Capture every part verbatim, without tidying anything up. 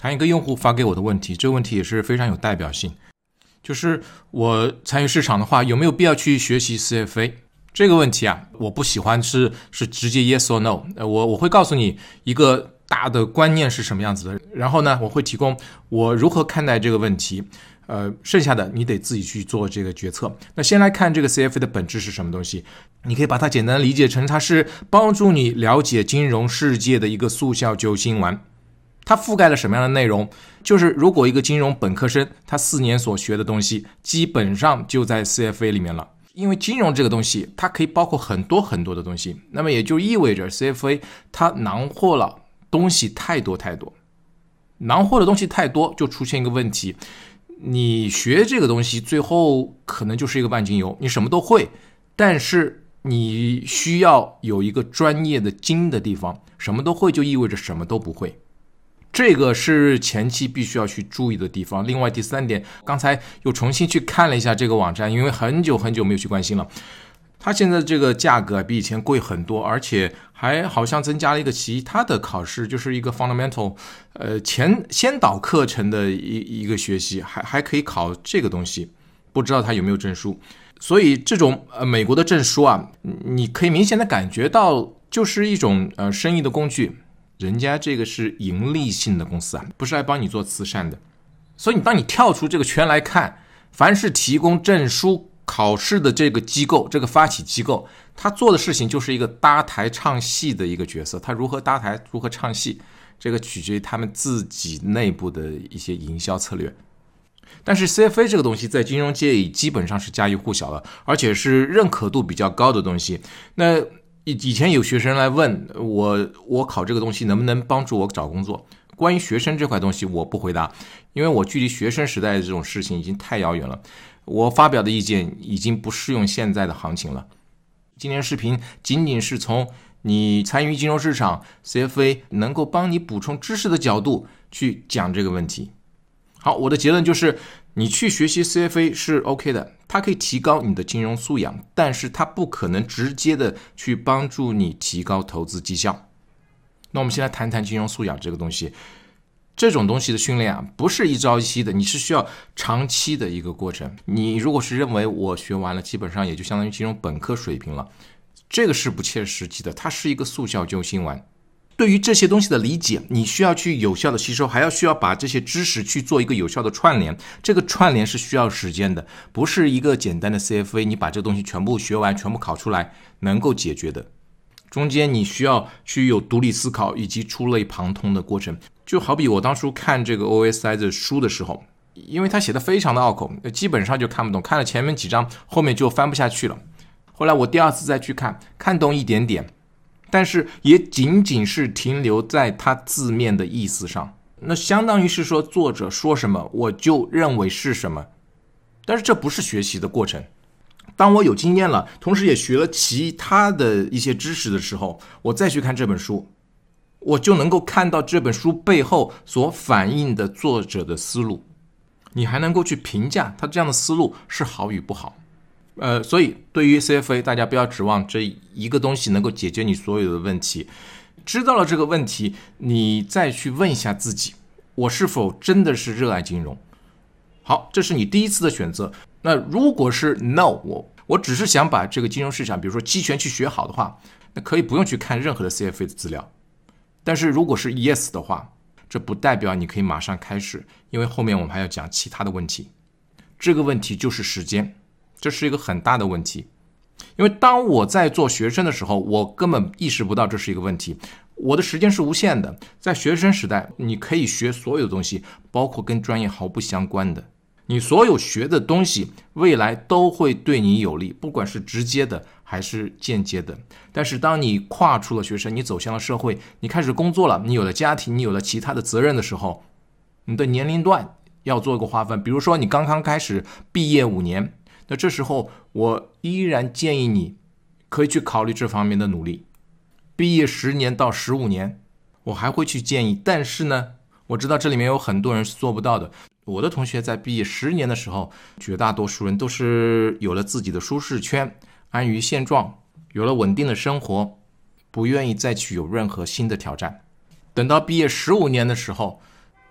谈一个用户发给我的问题，这个问题也是非常有代表性，就是我参与市场的话，有没有必要去学习 C F A？ 这个问题啊，我不喜欢是是直接 yes or no， 我我会告诉你一个大的观念是什么样子的，然后呢，我会提供我如何看待这个问题，呃，剩下的你得自己去做这个决策。那先来看这个 C F A 的本质是什么东西，你可以把它简单理解成它是帮助你了解金融世界的一个速效救心丸。它覆盖了什么样的内容？就是如果一个金融本科生他四年所学的东西基本上就在 C F A 里面了，因为金融这个东西它可以包括很多很多的东西，那么也就意味着 C F A 它囊括了东西太多太多，囊括的东西太多就出现一个问题，你学这个东西最后可能就是一个万金油，你什么都会，但是你需要有一个专业的精的地方，什么都会就意味着什么都不会，这个是前期必须要去注意的地方。另外第三点，刚才又重新去看了一下这个网站，因为很久很久没有去关心了，它现在这个价格比以前贵很多，而且还好像增加了一个其他的考试，就是一个 fundamental 呃前先导课程的一一个学习，还还可以考这个东西，不知道它有没有证书。所以这种呃美国的证书啊，你可以明显的感觉到就是一种呃生意的工具。人家这个是盈利性的公司啊，不是来帮你做慈善的。所以你当你跳出这个圈来看，凡是提供证书考试的这个机构，这个发起机构，他做的事情就是一个搭台唱戏的一个角色。他如何搭台，如何唱戏，这个取决于他们自己内部的一些营销策略。但是 C F A 这个东西在金融界已基本上是家喻户晓了，而且是认可度比较高的东西。那以前有学生来问我，我考这个东西能不能帮助我找工作？关于学生这块东西我不回答，因为我距离学生时代的这种事情已经太遥远了，我发表的意见已经不适用现在的行情了。今天视频仅仅是从你参与金融市场 C F A 能够帮你补充知识的角度去讲这个问题。好，我的结论就是你去学习 C F A 是 OK 的，它可以提高你的金融素养，但是它不可能直接的去帮助你提高投资绩效。那我们先来谈谈金融素养这个东西。这种东西的训练啊，不是一朝一夕的，你是需要长期的一个过程。你如果是认为我学完了，基本上也就相当于金融本科水平了，这个是不切实际的，它是一个速效救心丸。对于这些东西的理解，你需要去有效的吸收，还要需要把这些知识去做一个有效的串联，这个串联是需要时间的，不是一个简单的 C F A 你把这个东西全部学完全部考出来能够解决的。中间你需要去有独立思考以及触类旁通的过程。就好比我当初看这个 O S I 的书的时候，因为他写的非常的拗口，基本上就看不懂，看了前面几章后面就翻不下去了。后来我第二次再去看，看懂一点点，但是也仅仅是停留在它字面的意思上，那相当于是说作者说什么我就认为是什么，但是这不是学习的过程。当我有经验了，同时也学了其他的一些知识的时候，我再去看这本书，我就能够看到这本书背后所反映的作者的思路，你还能够去评价他这样的思路是好与不好。呃，所以对于 C F A， 大家不要指望这一个东西能够解决你所有的问题。知道了这个问题，你再去问一下自己，我是否真的是热爱金融？好，这是你第一次的选择。那如果是 no， 我我只是想把这个金融市场，比如说期权去学好的话，那可以不用去看任何的 C F A 的资料。但是如果是 yes 的话，这不代表你可以马上开始，因为后面我们还要讲其他的问题。这个问题就是时间，这是一个很大的问题。因为当我在做学生的时候，我根本意识不到这是一个问题。我的时间是无限的，在学生时代，你可以学所有的东西，包括跟专业毫不相关的。你所有学的东西，未来都会对你有利，不管是直接的还是间接的。但是当你跨出了学生，你走向了社会，你开始工作了，你有了家庭，你有了其他的责任的时候，你的年龄段要做一个划分。比如说你刚刚开始毕业五年，那这时候我依然建议你可以去考虑这方面的努力。毕业十年到十五年，我还会去建议，但是呢，我知道这里面有很多人是做不到的。我的同学在毕业十年的时候，绝大多数人都是有了自己的舒适圈，安于现状，有了稳定的生活，不愿意再去有任何新的挑战。等到毕业十五年的时候，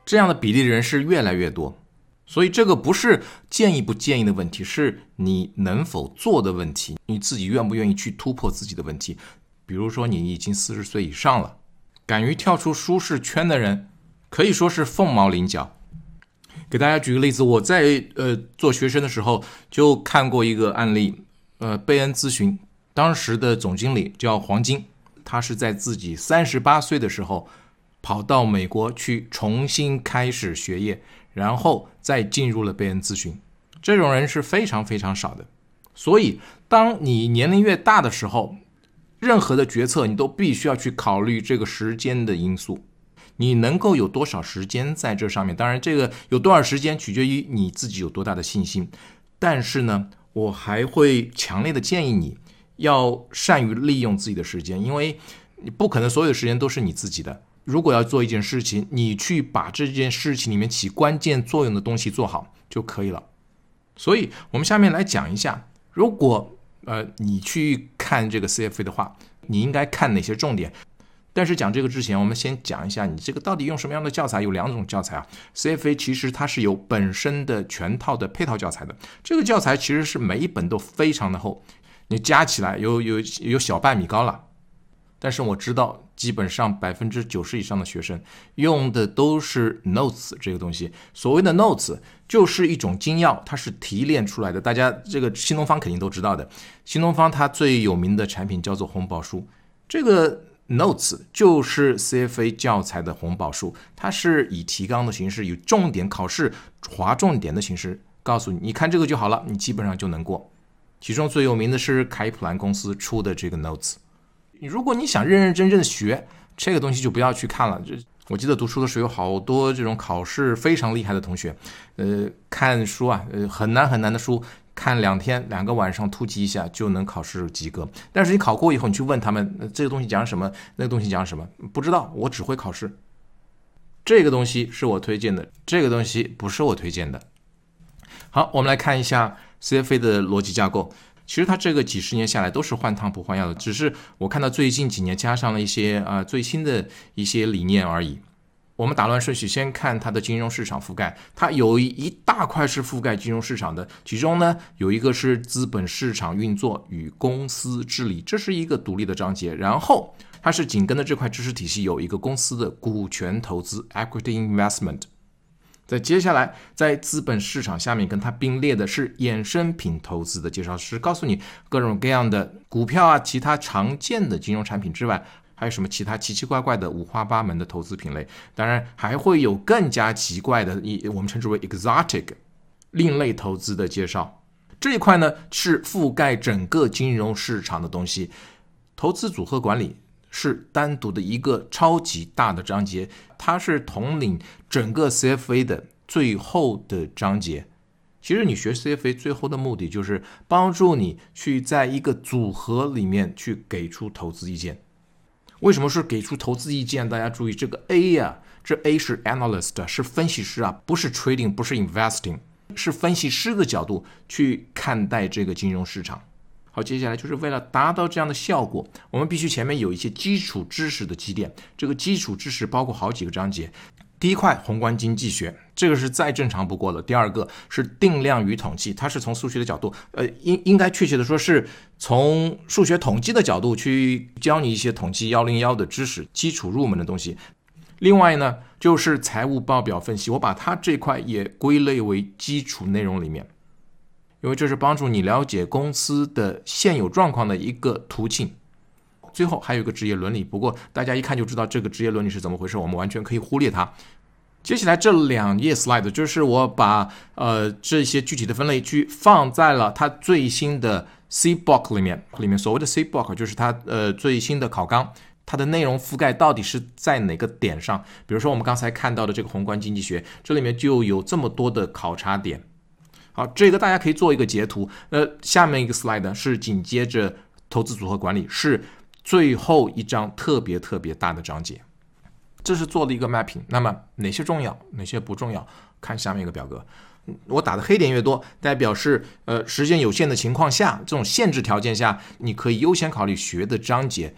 这样的比例的人是越来越多。所以这个不是建议不建议的问题，是你能否做的问题，你自己愿不愿意去突破自己的问题。比如说你已经四十岁以上了，敢于跳出舒适圈的人可以说是凤毛麟角。给大家举个例子，我在呃做学生的时候就看过一个案例，呃贝恩咨询当时的总经理叫黄金，他是在自己三十八岁的时候跑到美国去重新开始学业，然后再进入了贝恩咨询。这种人是非常非常少的。所以当你年龄越大的时候，任何的决策你都必须要去考虑这个时间的因素，你能够有多少时间在这上面。当然这个有多少时间取决于你自己有多大的信心，但是呢我还会强烈的建议你要善于利用自己的时间，因为你不可能所有的时间都是你自己的。如果要做一件事情，你去把这件事情里面起关键作用的东西做好就可以了。所以我们下面来讲一下，如果呃你去看这个 C F A 的话，你应该看哪些重点。但是讲这个之前，我们先讲一下你这个到底用什么样的教材。有两种教材啊 ，C F A 其实它是有本身的全套的配套教材的。这个教材其实是每一本都非常的厚，你加起来有有有小半米高了。但是我知道基本上百分之九十以上的学生用的都是 notes 这个东西。所谓的 notes 就是一种精要，它是提炼出来的。大家这个新东方肯定都知道的，新东方它最有名的产品叫做红宝书，这个 notes 就是 C F A 教材的红宝书，它是以提纲的形式，以重点考试划重点的形式告诉你，你看这个就好了，你基本上就能过。其中最有名的是凯普兰公司出的这个 notes。如果你想认认真真的学这个东西，就不要去看了。我记得读书的时候有好多这种考试非常厉害的同学，呃，看书啊，呃，很难很难的书，看两天两个晚上突击一下就能考试及格。但是你考过以后，你去问他们、呃、这个东西讲什么，那个东西讲什么，不知道，我只会考试。这个东西是我推荐的，这个东西不是我推荐的。好，我们来看一下 C F A 的逻辑架构。其实它这个几十年下来都是换汤不换药的，只是我看到最近几年加上了一些啊、呃、最新的一些理念而已。我们打乱顺序，先看它的金融市场覆盖，它有一大块是覆盖金融市场的，其中呢有一个是资本市场运作与公司治理，这是一个独立的章节。然后它是紧跟的这块知识体系有一个公司的股权投资 equity investment。在接下来在资本市场下面跟它并列的是衍生品投资的介绍，是告诉你各种各样的股票啊，其他常见的金融产品之外，还有什么其他奇奇怪怪的五花八门的投资品类。当然还会有更加奇怪的，我们称之为 exotic 另类投资的介绍。这一块呢是覆盖整个金融市场的东西。投资组合管理是单独的一个超级大的章节，它是统领整个 C F A 的最后的章节。其实你学 C F A 最后的目的就是帮助你去在一个组合里面去给出投资意见。为什么是给出投资意见？大家注意这个 A 呀、啊，这 A 是 analyst， 是分析师啊，不是 trading， 不是 investing， 是分析师的角度去看待这个金融市场。好，接下来就是为了达到这样的效果，我们必须前面有一些基础知识的积淀。这个基础知识包括好几个章节。第一块宏观经济学，这个是再正常不过了。第二个是定量与统计，它是从数学的角度，呃，应应该确切的说是从数学统计的角度去教你一些统计一零一的知识，基础入门的东西。另外呢，就是财务报表分析，我把它这块也归类为基础内容里面。因为这是帮助你了解公司的现有状况的一个途径。最后还有一个职业伦理，不过大家一看就知道这个职业伦理是怎么回事，我们完全可以忽略它。接下来这两页 slide 就是我把呃这些具体的分类去放在了它最新的 C B O K 里面，里面所谓的 C B O K 就是它呃最新的考纲，它的内容覆盖到底是在哪个点上。比如说我们刚才看到的这个宏观经济学，这里面就有这么多的考察点。好，这个大家可以做一个截图。呃，下面一个 slide 是紧接着投资组合管理，是最后一章特别特别大的章节。这是做了一个 mapping。那么哪些重要，哪些不重要？看下面一个表格。我打的黑点越多，代表是呃时间有限的情况下，这种限制条件下，你可以优先考虑学的章节。比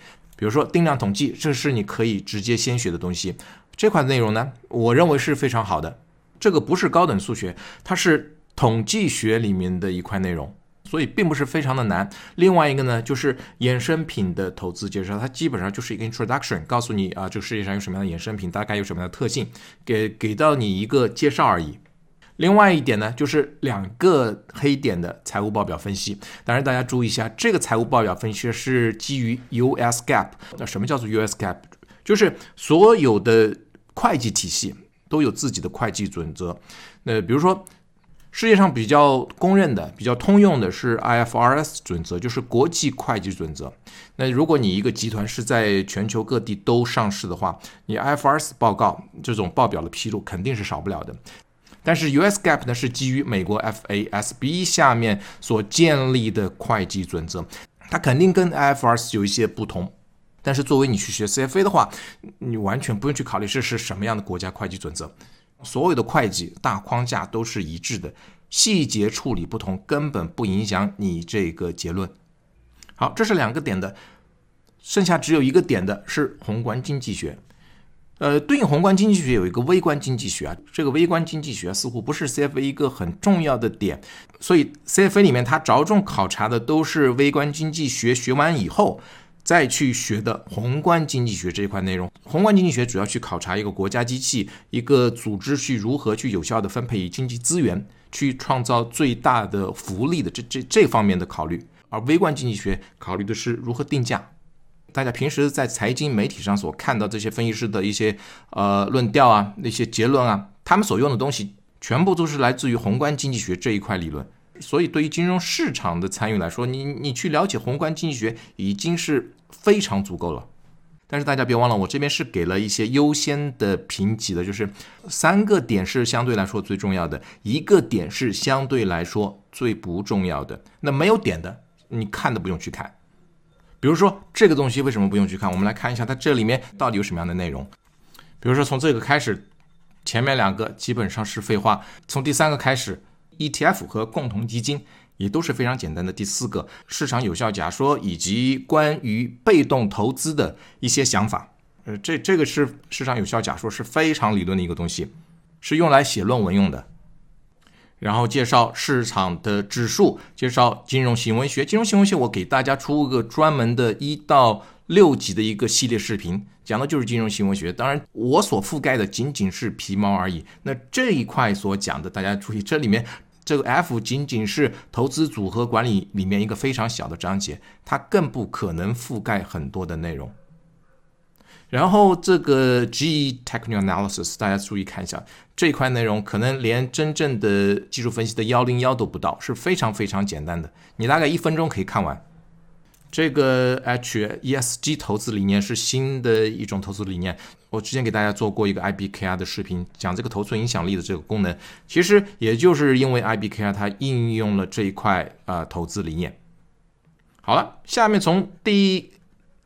比如说定量统计，这是你可以直接先学的东西。这块内容呢，我认为是非常好的。这个不是高等数学，它是统计学里面的一块内容，所以并不是非常的难。另外一个呢，就是衍生品的投资介绍，它基本上就是一个 introduction， 告诉你啊，这个世界上有什么样的衍生品，大概有什么样的特性，给给到你一个介绍而已。另外一点呢，就是两个黑点的财务报表分析。当然大家注意一下，这个财务报表分析是基于 U S G A P。 那什么叫做 U S G A P？ 就是所有的会计体系都有自己的会计准则。那比如说世界上比较公认的、比较通用的是 I F R S 准则，就是国际会计准则。那如果你一个集团是在全球各地都上市的话，你 I F R S 报告这种报表的披露肯定是少不了的。但是 U S G A P 呢，是基于美国 F A S B 下面所建立的会计准则，它肯定跟 I F R S 有一些不同。但是作为你去学 C F A 的话，你完全不用去考虑这是什么样的国家会计准则，所有的会计大框架都是一致的，细节处理不同，根本不影响你这个结论。好，这是两个点的，剩下只有一个点的是宏观经济学。呃，对应宏观经济学有一个微观经济学啊，这个微观经济学似乎不是 C F A 一个很重要的点，所以 C F A 里面它着重考察的都是微观经济学学完以后再去学的宏观经济学这一块内容。宏观经济学主要去考察一个国家机器、一个组织去如何去有效的分配经济资源，去创造最大的福利的这这这方面的考虑，而微观经济学考虑的是如何定价。大家平时在财经媒体上所看到这些分析师的一些呃论调啊、那些结论啊，他们所用的东西全部都是来自于宏观经济学这一块理论。所以对于金融市场的参与来说，你你去了解宏观经济学已经是非常足够了。但是大家别忘了，我这边是给了一些优先的评级的，就是三个点是相对来说最重要的，一个点是相对来说最不重要的。那没有点的，你看都不用去看。比如说这个东西为什么不用去看？我们来看一下它这里面到底有什么样的内容。比如说从这个开始，前面两个基本上是废话，从第三个开始 E T F 和共同基金也都是非常简单的。第四个市场有效假说以及关于被动投资的一些想法，呃，这这个是市场有效假说，是非常理论的一个东西，是用来写论文用的。然后介绍市场的指数，介绍金融行为学。金融行为学我给大家出个专门的一到六集的一个系列视频，讲的就是金融行为学。当然我所覆盖的仅仅是皮毛而已。那这一块所讲的，大家注意，这里面这个 F 仅仅是投资组合管理里面一个非常小的章节，它更不可能覆盖很多的内容。然后这个 G Technical Analysis 大家注意看一下，这块内容可能连真正的技术分析的一零一都不到，是非常非常简单的，你大概一分钟可以看完。这个 H E S G 投资理念是新的一种投资理念，我之前给大家做过一个 I B K R 的视频，讲这个投资影响力的这个功能，其实也就是因为 I B K R 它应用了这一块、呃、投资理念。好了，下面从第一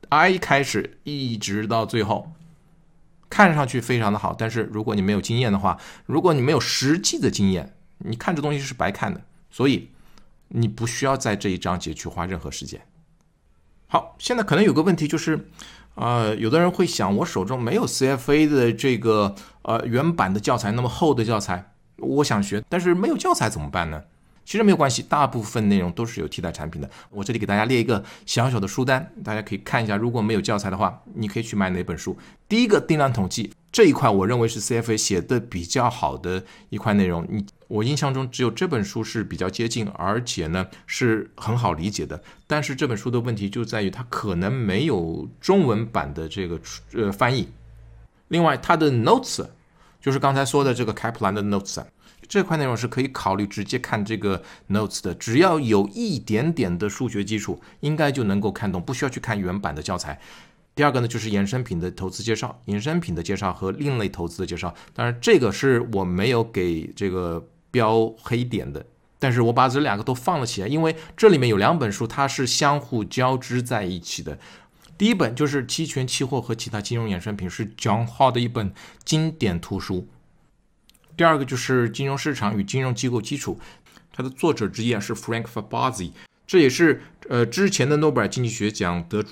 I 开始一直到最后，看上去非常的好，但是如果你没有经验的话，如果你没有实际的经验，你看这东西是白看的，所以你不需要在这一章节去花任何时间。好，现在可能有个问题就是，呃，有的人会想，我手中没有 C F A 的这个呃原版的教材，那么厚的教材，我想学，但是没有教材怎么办呢？其实没有关系，大部分内容都是有替代产品的。我这里给大家列一个小小的书单，大家可以看一下，如果没有教材的话，你可以去买哪本书。第一个定量统计这一块，我认为是 C F A 写的比较好的一块内容。你我印象中只有这本书是比较接近，而且呢是很好理解的。但是这本书的问题就在于它可能没有中文版的这个呃翻译。另外，它的 notes 就是刚才说的这个开普兰的 notes。这块内容是可以考虑直接看这个 notes 的，只要有一点点的数学基础，应该就能够看懂，不需要去看原版的教材。第二个呢，就是衍生品的投资介绍，衍生品的介绍和另类投资的介绍。当然，这个是我没有给这个标黑点的，但是我把这两个都放了起来，因为这里面有两本书，它是相互交织在一起的。第一本就是期权、期货和其他金融衍生品，是 John Hall 的一本经典图书。第二个就是金融市场与金融机构基础，它的作者之一是 Frank Fabazzi， 这也是呃之前的诺贝尔经济学奖得主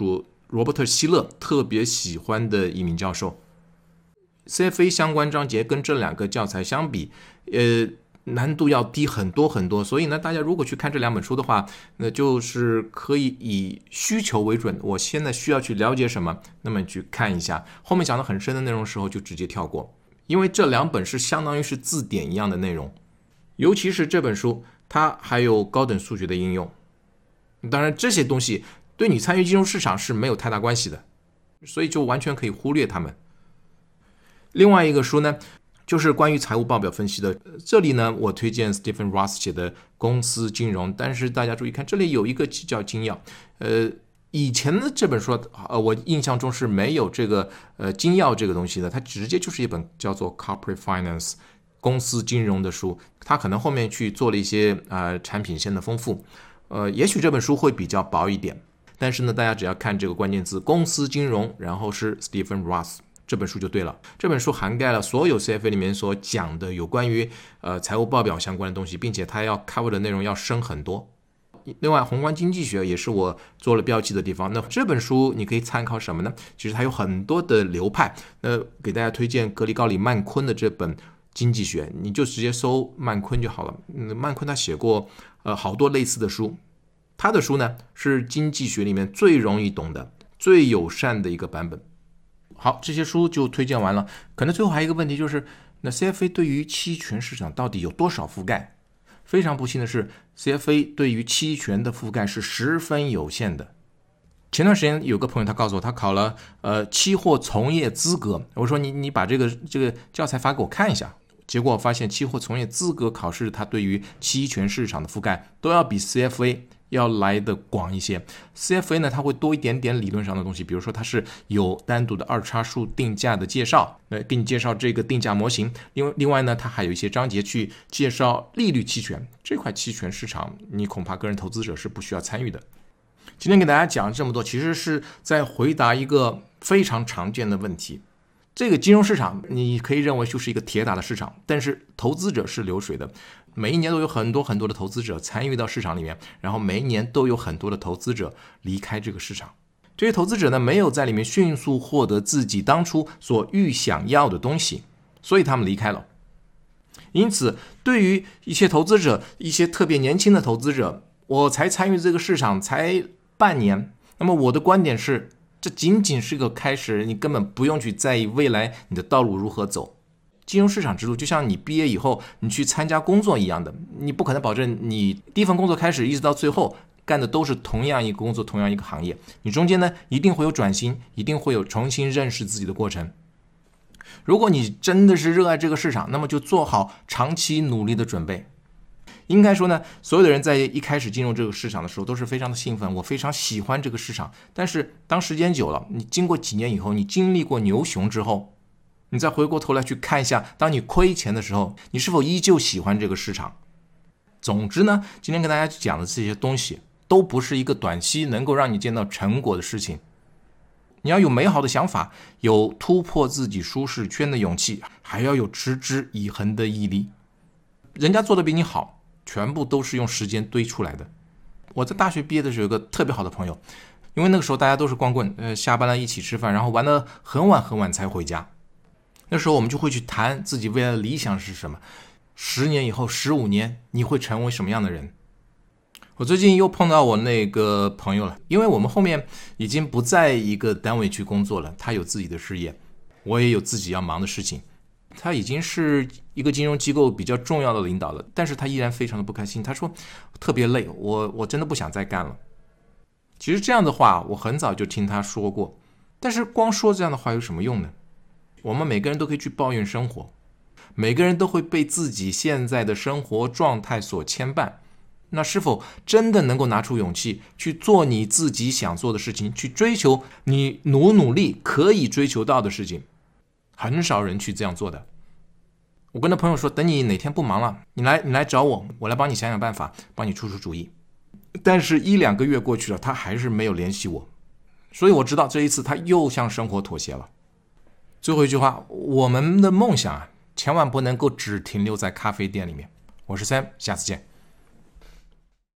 罗伯特希勒特别喜欢的一名教授。C F A 相关章节跟这两个教材相比，呃，难度要低很多很多。所以呢，大家如果去看这两本书的话，那就是可以以需求为准。我现在需要去了解什么，那么你去看一下。后面讲的很深的内容的时候，就直接跳过，因为这两本是相当于是字典一样的内容。尤其是这本书，它还有高等数学的应用。当然，这些东西对你参与金融市场是没有太大关系的，所以就完全可以忽略它们。另外一个书呢，就是关于财务报表分析的。这里呢，我推荐 Stephen Ross 写的《公司金融》，但是大家注意看，这里有一个叫精要。呃，以前的这本书，呃，我印象中是没有这个呃精要这个东西的，它直接就是一本叫做 Corporate Finance 公司金融的书。它可能后面去做了一些呃产品线的丰富，呃，也许这本书会比较薄一点，但是呢，大家只要看这个关键字公司金融，然后是 Stephen Ross。这本书就对了，这本书涵盖了所有 C F A 里面所讲的有关于呃财务报表相关的东西，并且它要 cover 的内容要深很多。另外，宏观经济学也是我做了标记的地方。那这本书你可以参考什么呢？其实它有很多的流派。那给大家推荐格里高里曼昆的这本经济学，你就直接搜曼昆就好了。嗯，曼昆他写过呃好多类似的书，他的书呢是经济学里面最容易懂的、最友善的一个版本。好，这些书就推荐完了。可能最后还有一个问题就是，那 C F A 对于期权市场到底有多少覆盖？非常不幸的是 ，C F A 对于期权的覆盖是十分有限的。前段时间有个朋友他告诉我，他考了呃期货从业资格。我说你你把这个这个教材发给我看一下。结果我发现期货从业资格考试，它对于期权市场的覆盖都要比 C F A 要来的广一些。 C F A 呢，它会多一点点理论上的东西，比如说它是有单独的二叉树定价的介绍，呃，给你介绍这个定价模型。另外另外呢，它还有一些章节去介绍利率期权，这块期权市场你恐怕个人投资者是不需要参与的。今天给大家讲这么多，其实是在回答一个非常常见的问题。这个金融市场你可以认为就是一个铁打的市场，但是投资者是流水的，每一年都有很多很多的投资者参与到市场里面，然后每一年都有很多的投资者离开这个市场。这些投资者呢，没有在里面迅速获得自己当初所预想要的东西，所以他们离开了。因此，对于一些投资者，一些特别年轻的投资者，我才参与这个市场才半年，那么我的观点是，这仅仅是个开始，你根本不用去在意未来你的道路如何走。金融市场之路就像你毕业以后你去参加工作一样的，你不可能保证你第一份工作开始一直到最后干的都是同样一个工作，同样一个行业。你中间呢一定会有转型，一定会有重新认识自己的过程。如果你真的是热爱这个市场，那么就做好长期努力的准备。应该说呢，所有的人在一开始进入这个市场的时候都是非常的兴奋，我非常喜欢这个市场。但是当时间久了，你经过几年以后，你经历过牛熊之后，你再回过头来去看一下，当你亏钱的时候，你是否依旧喜欢这个市场。总之呢，今天跟大家讲的这些东西都不是一个短期能够让你见到成果的事情。你要有美好的想法，有突破自己舒适圈的勇气，还要有持之以恒的毅力。人家做的比你好，全部都是用时间堆出来的。我在大学毕业的时候有个特别好的朋友，因为那个时候大家都是光棍，呃，下班了一起吃饭，然后玩得很晚很晚才回家。那时候我们就会去谈自己未来的理想是什么，十年以后、十五年你会成为什么样的人。我最近又碰到我那个朋友了，因为我们后面已经不在一个单位去工作了，他有自己的事业，我也有自己要忙的事情。他已经是一个金融机构比较重要的领导了，但是他依然非常的不开心。他说特别累，我我真的不想再干了。其实这样的话我很早就听他说过，但是光说这样的话有什么用呢？我们每个人都可以去抱怨生活，每个人都会被自己现在的生活状态所牵绊，那是否真的能够拿出勇气去做你自己想做的事情，去追求你努努力可以追求到的事情？很少人去这样做的。我跟他朋友说，等你哪天不忙了，你来你来找我，我来帮你想想办法，帮你出出主意。但是一两个月过去了，他还是没有联系我，所以我知道这一次他又向生活妥协了。最后一句话，我们的梦想啊，千万不能够只停留在咖啡店里面。我是 Sam， 下次见。